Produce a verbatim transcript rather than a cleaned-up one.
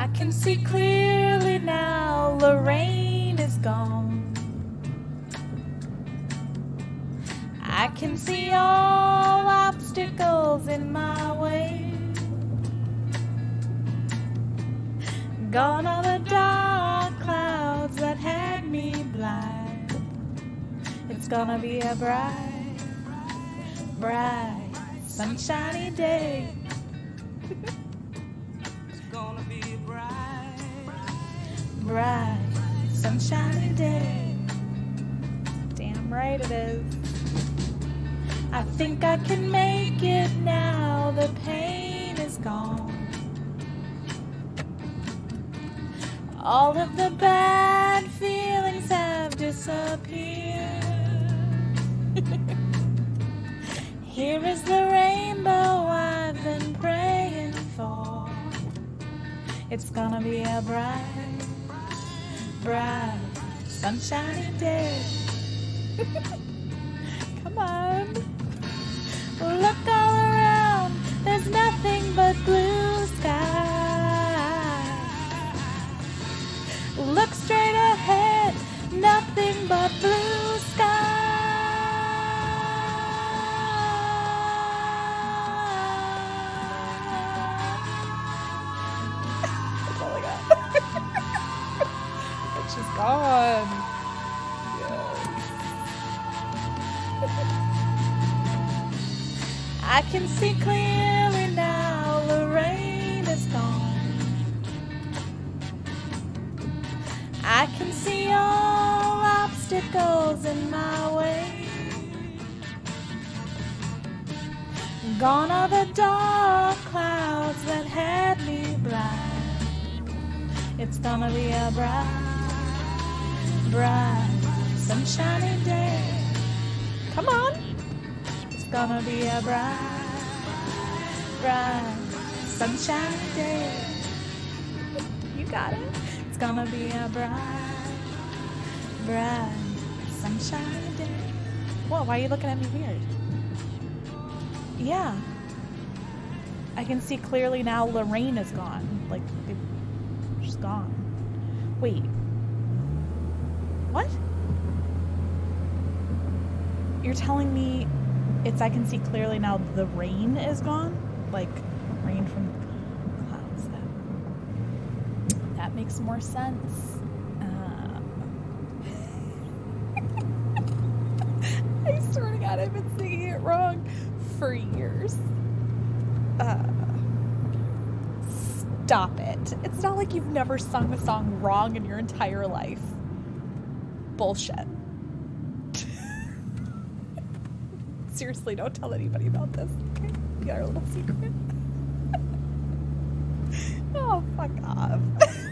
I can see clearly now, Lorraine is gone. I can see all obstacles in my way. Gone are the dark clouds that had me blind. It's gonna be a bright, bright, sunshiny day. It's gonna be a bright, bright, sunshiny day. Damn right it is. I think I can make it now, the pain is gone. All of the bad feelings have disappeared. Here is the rainbow I've been praying for. It's gonna be a bright, bright, sunshiny day. Come on. Look all around, there's nothing but blue sky. Look straight ahead, nothing but blue sky. That's all I got. But she's gone. I can see clearly now, Lorraine is gone. I can see all obstacles in my way. Gone are the dark clouds that had me blind. It's gonna be a bright, bright, sunshiny day. Come on. It's gonna be a bright, bright, sunshiny day. You got it. It's gonna be a bright, bright, sunshiny day. Whoa, why are you looking at me weird? Yeah. I can see clearly now, Lorraine is gone. Like, she's gone. Wait. What? You're telling me it's I can see clearly now the rain is gone? Like, rain from clouds. That, that makes more sense. Um, I swear to God, I've been singing it wrong for years. Uh, stop it. It's not like you've never sung a song wrong in your entire life. Bullshit. Seriously, don't tell anybody about this, okay? We got our little secret. Oh, fuck off.